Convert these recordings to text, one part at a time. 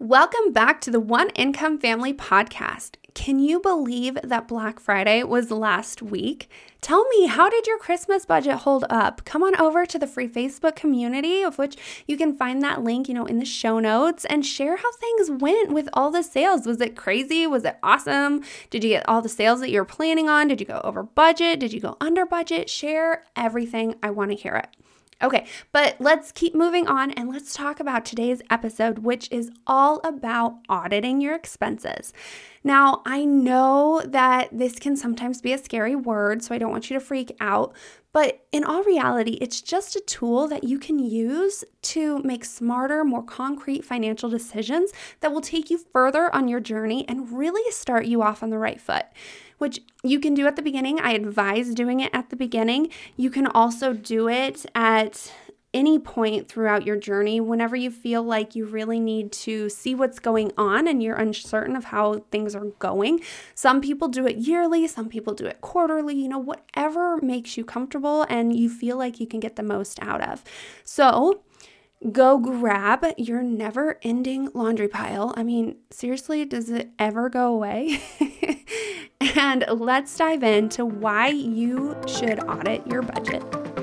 Welcome back to the One Income Family Podcast. Can you believe that Black Friday was last week? Tell me, how did your Christmas budget hold up? Come on over to the free Facebook community, of which you can find that link, in the show notes, and share how things went with all the sales. Was it crazy? Was it awesome? Did you get all the sales that you were planning on? Did you go over budget? Did you go under budget? Share everything. I want to hear it. Okay, but let's keep moving on and let's talk about today's episode, which is all about auditing your expenses. Now, I know that this can sometimes be a scary word, so I don't want you to freak out, but in all reality, it's just a tool that you can use to make smarter, more concrete financial decisions that will take you further on your journey and really start you off on the right foot, which you can do at the beginning. I advise doing it at the beginning. You can also do it at any point throughout your journey whenever you feel like you really need to see what's going on and you're uncertain of how things are going. Some people do it yearly, some people do it quarterly, whatever makes you comfortable and you feel like you can get the most out of. So go grab your never-ending laundry pile. I mean, seriously, does it ever go away? And let's dive into why you should audit your budget.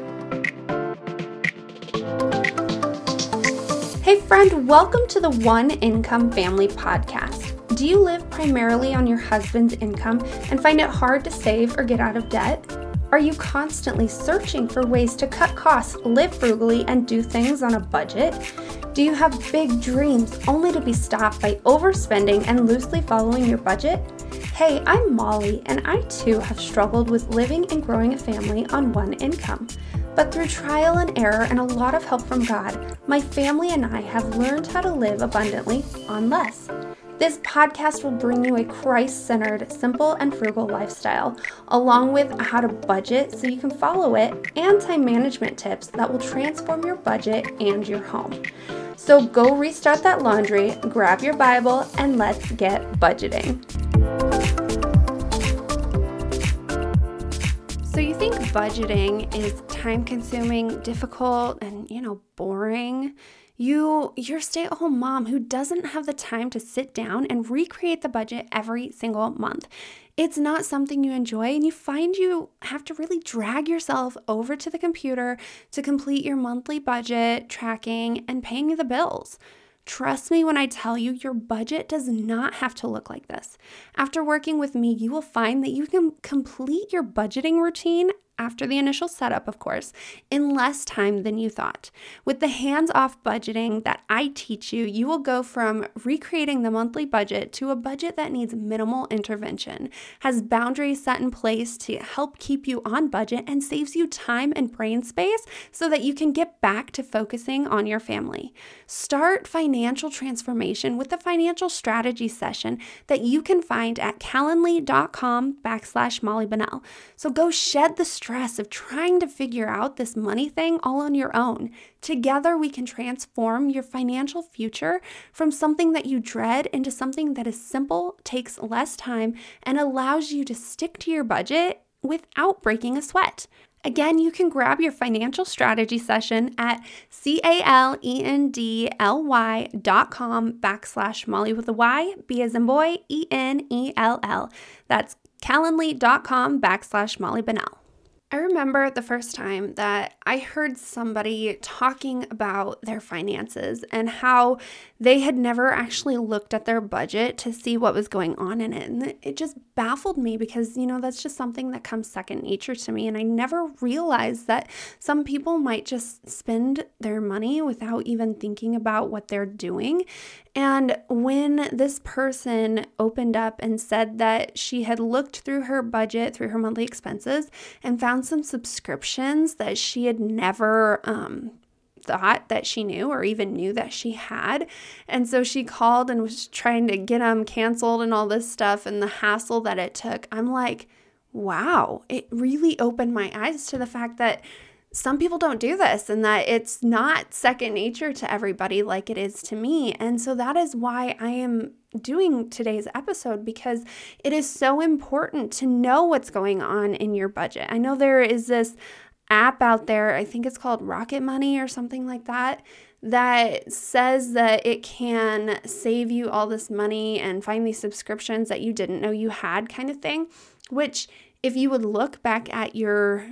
Hey friend, welcome to the One Income Family Podcast. Do you live primarily on your husband's income and find it hard to save or get out of debt? Are you constantly searching for ways to cut costs, live frugally, and do things on a budget? Do you have big dreams only to be stopped by overspending and loosely following your budget? Hey, I'm Molly, and I too have struggled with living and growing a family on one income. But through trial and error and a lot of help from God, my family and I have learned how to live abundantly on less. This podcast will bring you a Christ-centered, simple, and frugal lifestyle, along with how to budget so you can follow it, and time management tips that will transform your budget and your home. So go restart that laundry, grab your Bible, and let's get budgeting. So you think budgeting is time-consuming, difficult, and, boring? You're a stay-at-home mom who doesn't have the time to sit down and recreate the budget every single month. It's not something you enjoy, and you find you have to really drag yourself over to the computer to complete your monthly budget, tracking, and paying the bills. Trust me when I tell you, your budget does not have to look like this. After working with me, you will find that you can complete your budgeting routine, after the initial setup, of course, in less time than you thought. With the hands-off budgeting that I teach you, you will go from recreating the monthly budget to a budget that needs minimal intervention, has boundaries set in place to help keep you on budget, and saves you time and brain space so that you can get back to focusing on your family. Start financial transformation with the financial strategy session that you can find at calendly.com/Molly Bunnell. So go shed the stress of trying to figure out this money thing all on your own. Together, we can transform your financial future from something that you dread into something that is simple, takes less time, and allows you to stick to your budget without breaking a sweat. Again, you can grab your financial strategy session at calendly.com/Molly with a Y, B as in boy, ENELL. That's calendly.com/Molly Bunnell. I remember the first time that I heard somebody talking about their finances and how they had never actually looked at their budget to see what was going on in it. And it just baffled me because, that's just something that comes second nature to me. And I never realized that some people might just spend their money without even thinking about what they're doing. And when this person opened up and said that she had looked through her budget, through her monthly expenses, and found some subscriptions that she had never thought that she knew or even knew that she had. And so she called and was trying to get them canceled and all this stuff and the hassle that it took. I'm like, wow, it really opened my eyes to the fact that some people don't do this and that it's not second nature to everybody like it is to me. And so that is why I am doing today's episode, because it is so important to know what's going on in your budget. I know there is this app out there, I think it's called Rocket Money or something like that, that says that it can save you all this money and find these subscriptions that you didn't know you had kind of thing, which if you would look back at your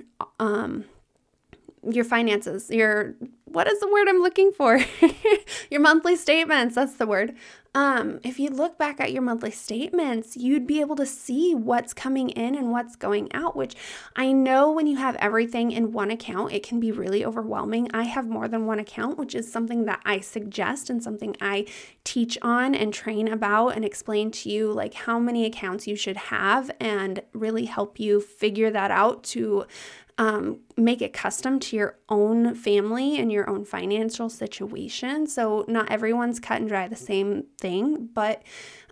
finances, what is the word I'm looking for? Your monthly statements, that's the word. If you look back at your monthly statements, you'd be able to see what's coming in and what's going out, which I know when you have everything in one account, it can be really overwhelming. I have more than one account, which is something that I suggest and something I teach on and train about and explain to you like how many accounts you should have and really help you figure that out to make it custom to your own family and your own financial situation. So not everyone's cut and dry the same thing, but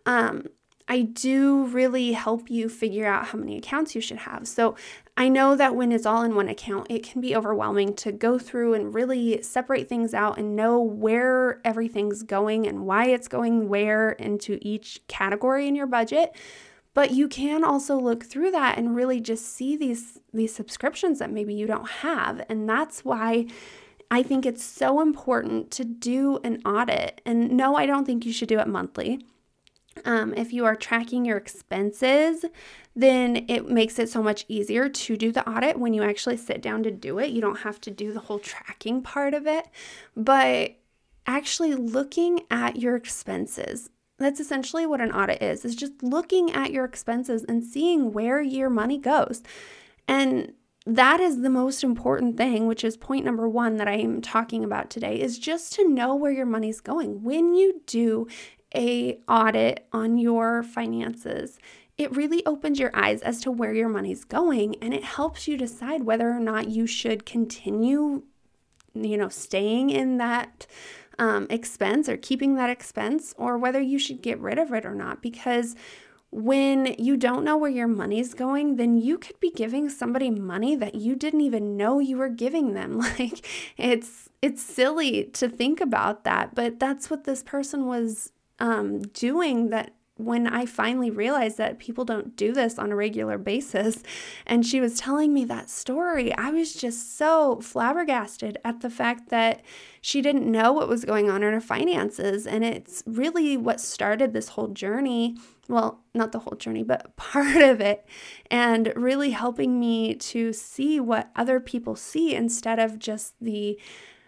I do really help you figure out how many accounts you should have. So I know that when it's all in one account, it can be overwhelming to go through and really separate things out and know where everything's going and why it's going where into each category in your budget. But you can also look through that and really just see these subscriptions that maybe you don't have. And that's why I think it's so important to do an audit. And no, I don't think you should do it monthly. If you are tracking your expenses, then it makes it so much easier to do the audit when you actually sit down to do it. You don't have to do the whole tracking part of it. But actually looking at your expenses, that's essentially what an audit is just looking at your expenses and seeing where your money goes. And that is the most important thing, which is point number 1 that I am talking about today, is just to know where your money's going. When you do a audit on your finances, it really opens your eyes as to where your money's going, and it helps you decide whether or not you should continue, staying in that expense or keeping that expense, or whether you should get rid of it or not. Because when you don't know where your money's going, then you could be giving somebody money that you didn't even know you were giving them. Like it's silly to think about that, but that's what this person was doing. That when I finally realized that people don't do this on a regular basis, and she was telling me that story, I was just so flabbergasted at the fact that she didn't know what was going on in her finances. And it's really what started this whole journey. Well, not the whole journey, but part of it, and really helping me to see what other people see instead of just the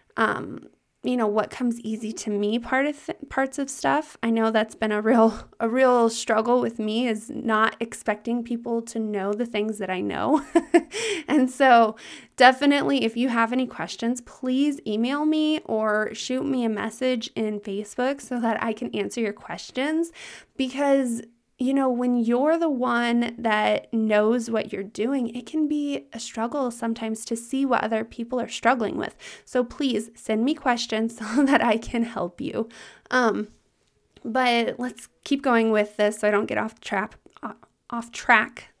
what comes easy to me parts of stuff. I know that's been a real struggle with me, is not expecting people to know the things that I know. And so definitely, if you have any questions, please email me or shoot me a message in Facebook so that I can answer your questions. Because when you're the one that knows what you're doing, it can be a struggle sometimes to see what other people are struggling with. So please send me questions so that I can help you. But let's keep going with this so I don't get off track.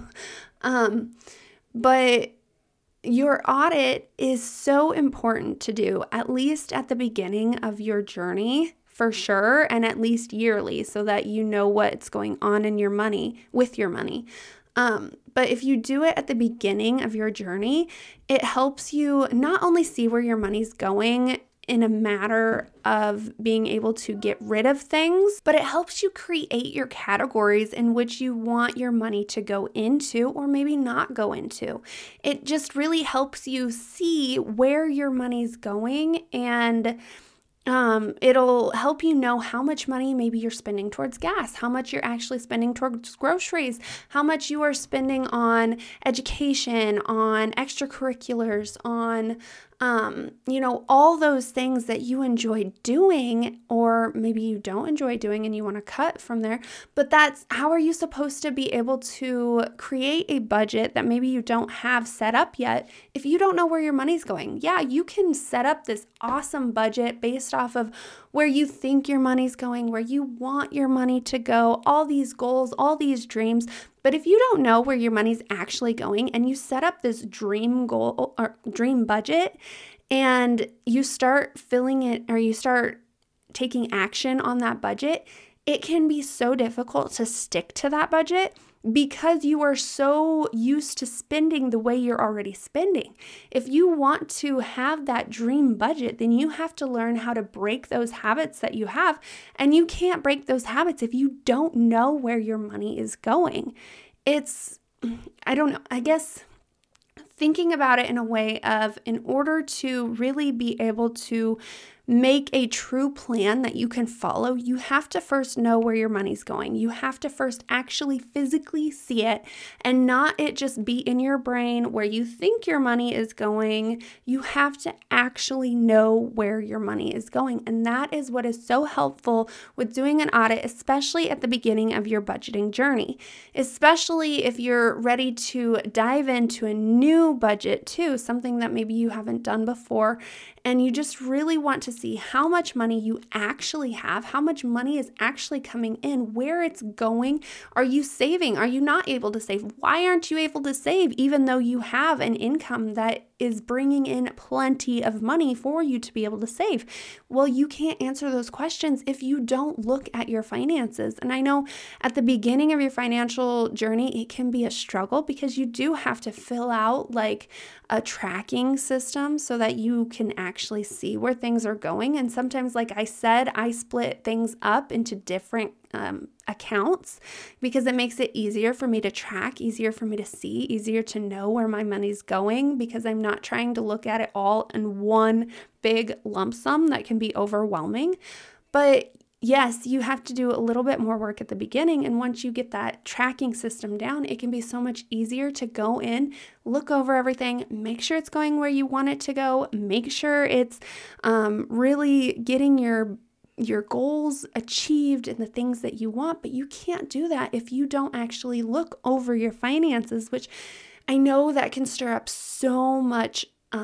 But your audit is so important to do, at least at the beginning of your journey, for sure, and at least yearly, so that you know what's going on in your money, with your money. But if you do it at the beginning of your journey, it helps you not only see where your money's going in a matter of being able to get rid of things, but it helps you create your categories in which you want your money to go into or maybe not go into. It just really helps you see where your money's going, and it'll help you know how much money maybe you're spending towards gas, how much you're actually spending towards groceries, how much you are spending on education, on extracurriculars, on all those things that you enjoy doing, or maybe you don't enjoy doing and you want to cut from there. But that's how are you supposed to be able to create a budget that maybe you don't have set up yet if you don't know where your money's going? Yeah, you can set up this awesome budget based off of where you think your money's going, where you want your money to go, all these goals, all these dreams. But if you don't know where your money's actually going and you set up this dream goal or dream budget and you start filling it, or you start taking action on that budget, it can be so difficult to stick to that budget because you are so used to spending the way you're already spending. If you want to have that dream budget, then you have to learn how to break those habits that you have. And you can't break those habits if you don't know where your money is going. I don't know, I guess thinking about it in a way of, in order to really be able to make a true plan that you can follow, you have to first know where your money's going. You have to first actually physically see it and not it just be in your brain where you think your money is going. You have to actually know where your money is going. And that is what is so helpful with doing an audit, especially at the beginning of your budgeting journey, especially if you're ready to dive into a new budget too, something that maybe you haven't done before, and you just really want to see how much money you actually have, how much money is actually coming in, where it's going. Are you saving? Are you not able to save? Why aren't you able to save even though you have an income that is bringing in plenty of money for you to be able to save? Well, you can't answer those questions if you don't look at your finances. And I know at the beginning of your financial journey, it can be a struggle because you do have to fill out like a tracking system so that you can actually see where things are going. And sometimes, like I said, I split things up into different accounts because it makes it easier for me to track, easier for me to see, easier to know where my money's going, because I'm not trying to look at it all in one big lump sum that can be overwhelming. But yes, you have to do a little bit more work at the beginning. And once you get that tracking system down, it can be so much easier to go in, look over everything, make sure it's going where you want it to go, make sure it's really getting your goals achieved and the things that you want. But you can't do that if you don't actually look over your finances, which I know that can stir up so much,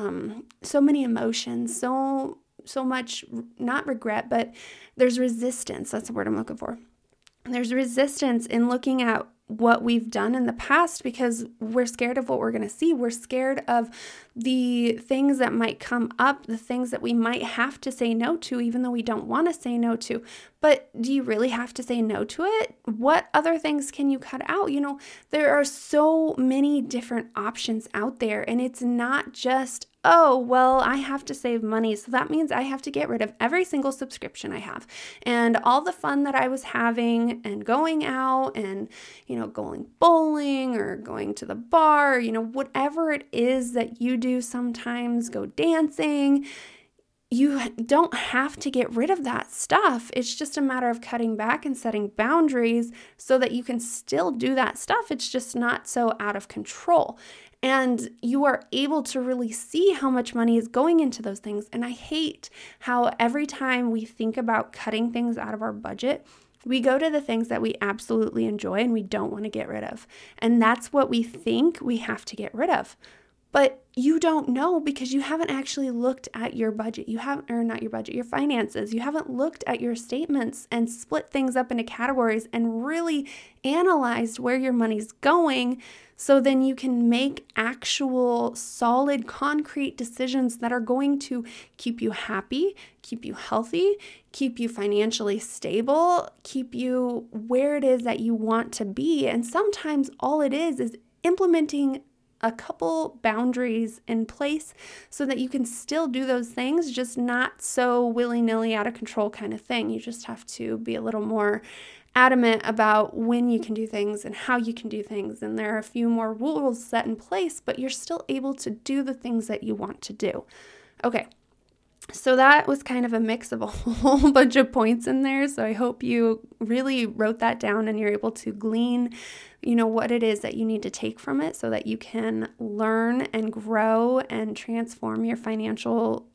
so many emotions, so much, not regret, but there's resistance. That's the word I'm looking for. There's resistance in looking at what we've done in the past because we're scared of what we're going to see. We're scared of the things that might come up, the things that we might have to say no to, even though we don't want to say no to. But do you really have to say no to it? What other things can you cut out? You know, there are so many different options out there, and it's not just, oh, well, I have to save money, so that means I have to get rid of every single subscription I have and all the fun that I was having and going out and, going bowling or going to the bar, whatever it is that you do sometimes, go dancing. You don't have to get rid of that stuff. It's just a matter of cutting back and setting boundaries so that you can still do that stuff. It's just not so out of control. And you are able to really see how much money is going into those things. And I hate how every time we think about cutting things out of our budget, we go to the things that we absolutely enjoy and we don't want to get rid of. And that's what we think we have to get rid of. But you don't know because you haven't actually looked at your budget. Your finances. You haven't looked at your statements and split things up into categories and really analyzed where your money's going, so then you can make actual solid, concrete decisions that are going to keep you happy, keep you healthy, keep you financially stable, keep you where it is that you want to be. And sometimes all it is implementing a couple boundaries in place so that you can still do those things, just not so willy-nilly out of control kind of thing. You just have to be a little more adamant about when you can do things and how you can do things. And there are a few more rules set in place, but you're still able to do the things that you want to do. Okay. So that was kind of a mix of a whole bunch of points in there. So I hope you really wrote that down and you're able to glean, what it is that you need to take from it so that you can learn and grow and transform your financial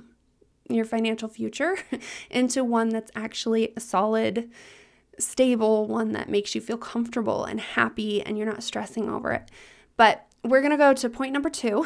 future into one that's actually a solid, stable one that makes you feel comfortable and happy and you're not stressing over it. But we're going to go to point number 2,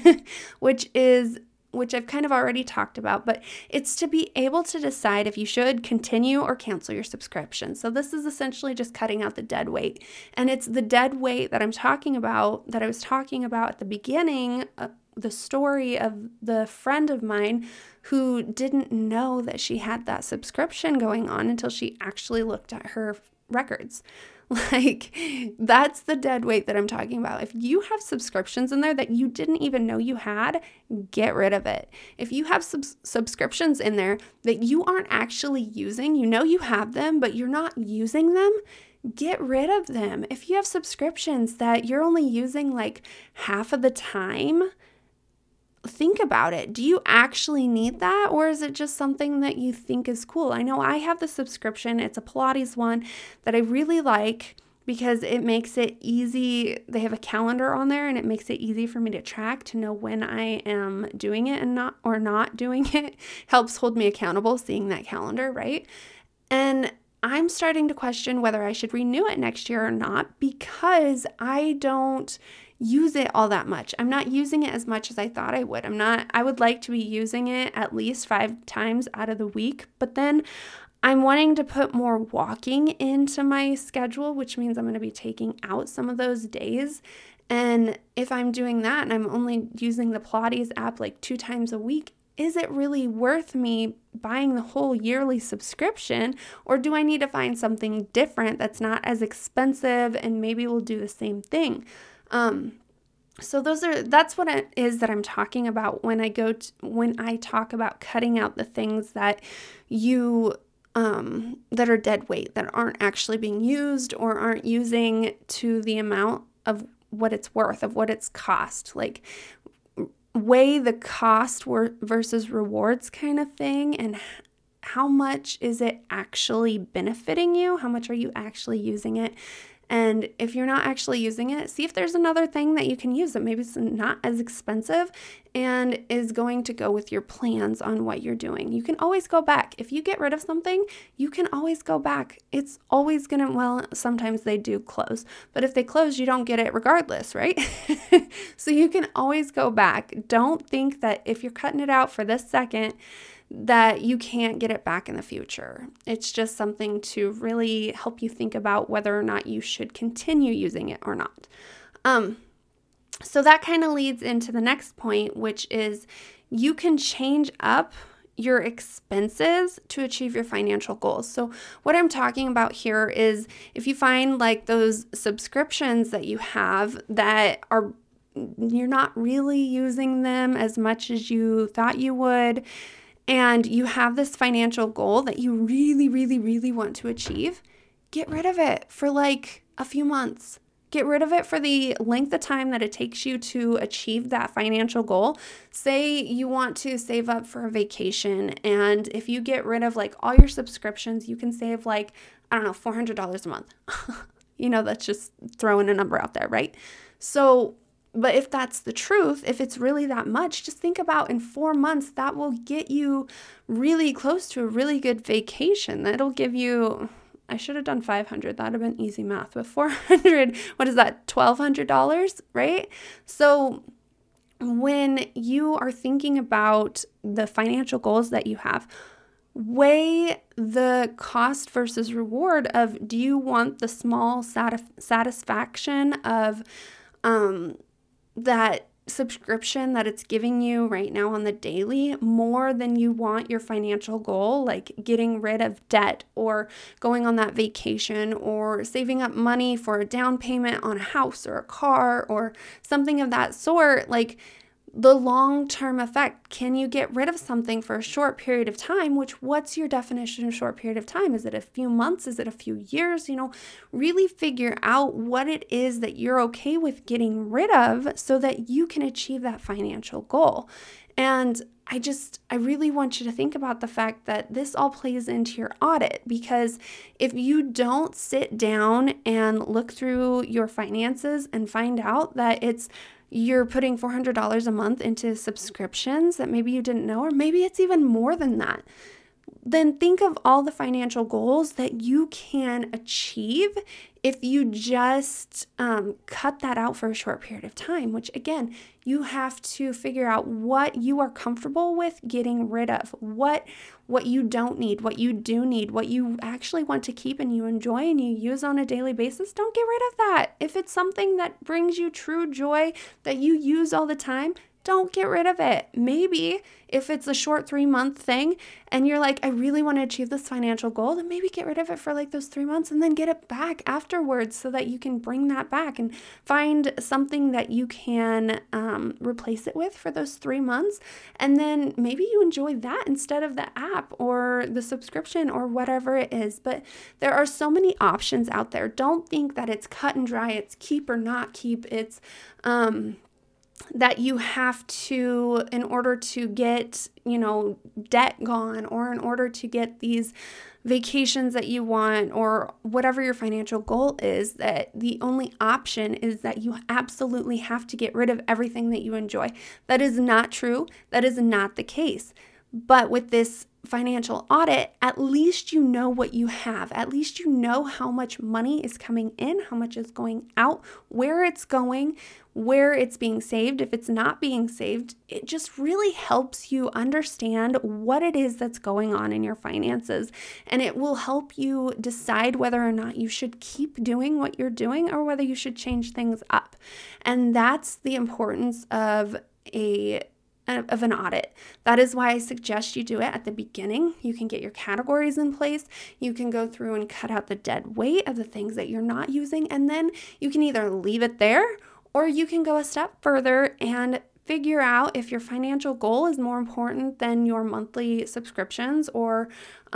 which I've kind of already talked about, but it's to be able to decide if you should continue or cancel your subscription. So this is essentially just cutting out the dead weight. And it's the dead weight that I was talking about at the beginning, the story of the friend of mine who didn't know that she had that subscription going on until she actually looked at her records. Like, that's the dead weight that I'm talking about. If you have subscriptions in there that you didn't even know you had, get rid of it. If you have subscriptions in there that you aren't actually using, you know you have them, but you're not using them, get rid of them. If you have subscriptions that you're only using like half of the time, think about it. Do you actually need that, or is it just something that you think is cool? I know I have the subscription. It's a Pilates one that I really like because it makes it easy. They have a calendar on there and it makes it easy for me to track, to know when I am doing it and not doing it. Helps hold me accountable seeing that calendar, right? And I'm starting to question whether I should renew it next year or not because I don't use it all that much. I'm not using it as much as I thought I would. I would like to be using it at least 5 times out of the week, but then I'm wanting to put more walking into my schedule, which means I'm going to be taking out some of those days. And if I'm doing that and I'm only using the Pilates app like 2 times a week, is it really worth me buying the whole yearly subscription, or do I need to find something different that's not as expensive and maybe will do the same thing? So that's what it is that I'm talking about when I talk about cutting out the things that that are dead weight, that aren't actually being used or aren't using to the amount of what it's worth, of what it's cost. Like, weigh the cost versus rewards kind of thing, and how much is it actually benefiting you? How much are you actually using it? And if you're not actually using it, see if there's another thing that you can use that maybe it's not as expensive and is going to go with your plans on what you're doing. You can always go back. If you get rid of something, you can always go back. It's always sometimes they do close, but if they close, you don't get it regardless, right? So you can always go back. Don't think that if you're cutting it out for this second, that you can't get it back in the future. It's just something to really help you think about whether or not you should continue using it or not. So that kind of leads into the next point, which is you can change up your expenses to achieve your financial goals. So what I'm talking about here is if you find like those subscriptions that you have that you're not really using them as much as you thought you would, and you have this financial goal that you really, really, really want to achieve, get rid of it for like a few months. Get rid of it for the length of time that it takes you to achieve that financial goal. Say you want to save up for a vacation, and if you get rid of like all your subscriptions, you can save like, I don't know, $400 a month. That's just throwing a number out there, right? So, but if that's the truth, if it's really that much, just think about in 4 months, that will get you really close to a really good vacation. That'll give you, I should have done 500. That'd have been easy math, but 400, what is that? $1,200, right? So when you are thinking about the financial goals that you have, weigh the cost versus reward of, do you want the small satisfaction of, that subscription that it's giving you right now on the daily more than you want your financial goal, like getting rid of debt or going on that vacation or saving up money for a down payment on a house or a car or something of that sort? Like, the long-term effect, can you get rid of something for a short period of time? What's your definition of short period of time? Is it a few months? Is it a few years? Really figure out what it is that you're okay with getting rid of so that you can achieve that financial goal. And I really want you to think about the fact that this all plays into your audit, because if you don't sit down and look through your finances and find out that you're putting $400 a month into subscriptions that maybe you didn't know, or maybe it's even more than that, then think of all the financial goals that you can achieve if you just cut that out for a short period of time, which again, you have to figure out what you are comfortable with getting rid of, what you don't need, what you do need, what you actually want to keep and you enjoy and you use on a daily basis. Don't get rid of that. If it's something that brings you true joy that you use all the time, don't get rid of it. Maybe if it's a short 3-month thing and you're like, I really want to achieve this financial goal, then maybe get rid of it for like those 3 months and then get it back afterwards so that you can bring that back and find something that you can replace it with for those 3 months. And then maybe you enjoy that instead of the app or the subscription or whatever it is. But there are so many options out there. Don't think that it's cut and dry. It's keep or not keep. It's that you have to, in order to get, debt gone, or in order to get these vacations that you want, or whatever your financial goal is, that the only option is that you absolutely have to get rid of everything that you enjoy. That is not true. That is not the case. But with this financial audit, at least you know what you have. At least you know how much money is coming in, how much is going out, where it's going, where it's being saved. If it's not being saved, it just really helps you understand what it is that's going on in your finances. And it will help you decide whether or not you should keep doing what you're doing or whether you should change things up. And that's the importance of an audit. That is why I suggest you do it at the beginning. You can get your categories in place. You can go through and cut out the dead weight of the things that you're not using. And then you can either leave it there or you can go a step further and figure out if your financial goal is more important than your monthly subscriptions, or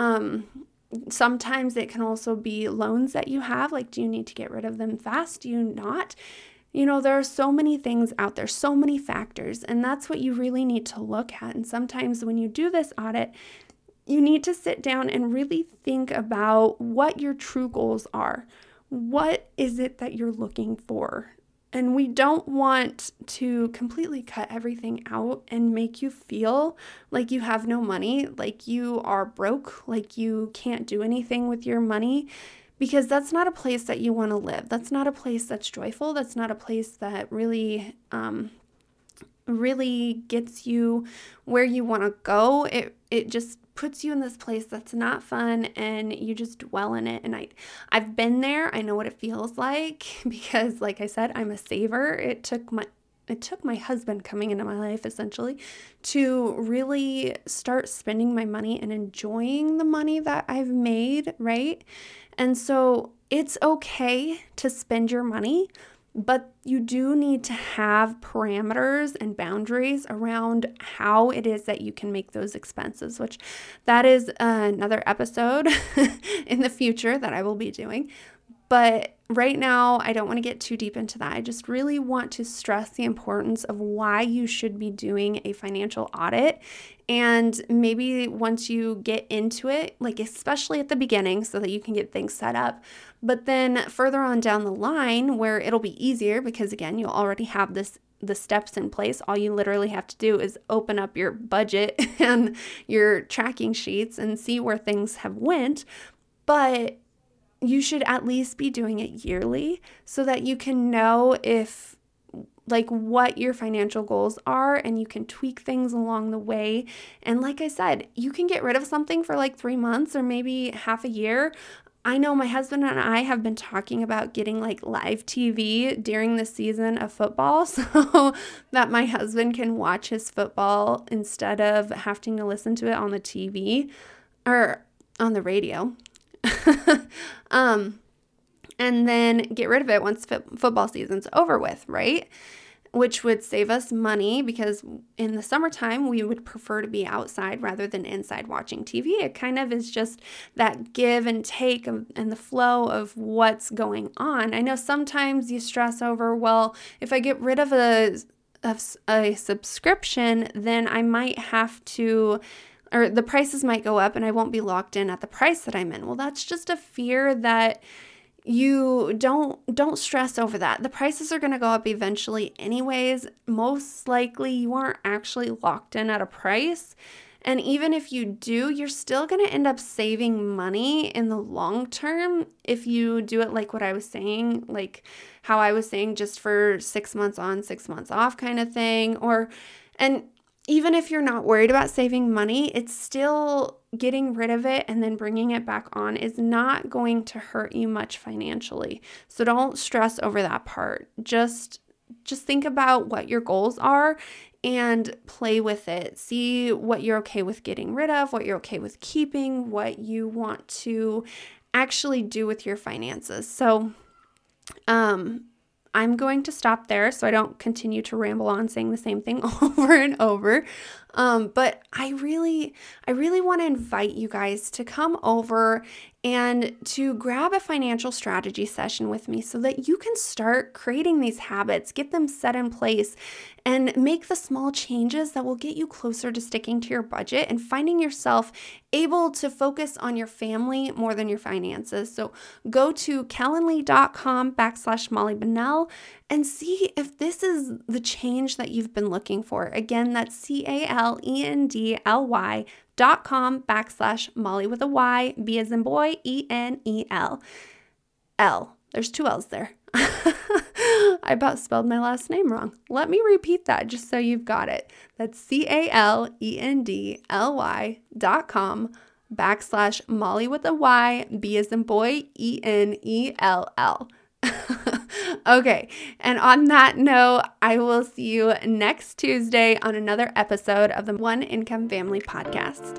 sometimes it can also be loans that you have. Like, do you need to get rid of them fast? Do you not? There are so many things out there, so many factors, and that's what you really need to look at. And sometimes when you do this audit, you need to sit down and really think about what your true goals are. What is it that you're looking for? And we don't want to completely cut everything out and make you feel like you have no money, like you are broke, like you can't do anything with your money. Because that's not a place that you want to live. That's not a place that's joyful. That's not a place that really gets you where you want to go. It just puts you in this place that's not fun, and you just dwell in it. And I've been there. I know what it feels like because, like I said, I'm a saver. It took my husband coming into my life essentially to really start spending my money and enjoying the money that I've made, right? And so it's okay to spend your money, but you do need to have parameters and boundaries around how it is that you can make those expenses, which that is another episode in the future that I will be doing. But right now, I don't want to get too deep into that. I just really want to stress the importance of why you should be doing a financial audit. And maybe once you get into it, like especially at the beginning so that you can get things set up, but then further on down the line where it'll be easier because again, you'll already have the steps in place. All you literally have to do is open up your budget and your tracking sheets and see where things have went. But you should at least be doing it yearly so that you can know what your financial goals are, and you can tweak things along the way. And like I said, you can get rid of something for like 3 months or maybe half a year. I know my husband and I have been talking about getting like live TV during the season of football so that my husband can watch his football instead of having to listen to it on the TV or on the radio. And then get rid of it once football season's over with, right? Which would save us money because in the summertime, we would prefer to be outside rather than inside watching TV. It kind of is just that give and take and the flow of what's going on. I know sometimes you stress over, well, if I get rid of a subscription, then I might have to, or the prices might go up and I won't be locked in at the price that I'm in. Well, that's just a fear that you don't stress over that. The prices are going to go up eventually anyways. Most likely you aren't actually locked in at a price. And even if you do, you're still going to end up saving money in the long term if you do it like what I was saying, like how I was saying, just for 6 months on, 6 months off kind of thing. And even if you're not worried about saving money, it's still getting rid of it and then bringing it back on is not going to hurt you much financially. So don't stress over that part. Just think about what your goals are and play with it. See what you're okay with getting rid of, what you're okay with keeping, what you want to actually do with your finances. So, I'm going to stop there so I don't continue to ramble on saying the same thing over and over. But I really want to invite you guys to come over and to grab a financial strategy session with me so that you can start creating these habits, get them set in place, and make the small changes that will get you closer to sticking to your budget and finding yourself able to focus on your family more than your finances. So go to calendly.com/Molly Bunnell and see if this is the change that you've been looking for. Again, that's calendly.com/Molly with a Y, B as in boy, ENEL. L. There's 2 L's there. I about spelled my last name wrong. Let me repeat that just so you've got it. That's calendly.com/Molly with a Y, B as in boy, ENELL. Okay, and on that note, I will see you next Tuesday on another episode of the One Income Family Podcast.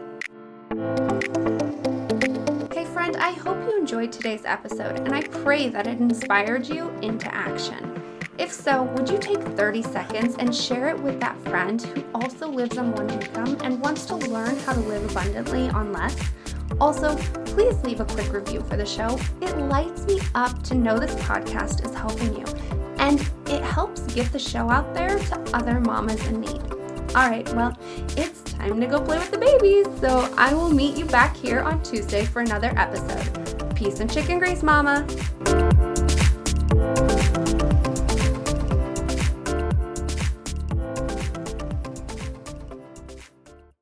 Hey friend, I hope you enjoyed today's episode, and I pray that it inspired you into action. If so, would you take 30 seconds and share it with that friend who also lives on one income and wants to learn how to live abundantly on less? Also, please leave a quick review for the show. It lights me up to know this podcast is helping you, and it helps get the show out there to other mamas in need. All right, well, it's time to go play with the babies, so I will meet you back here on Tuesday for another episode. Peace and chicken grease, mama.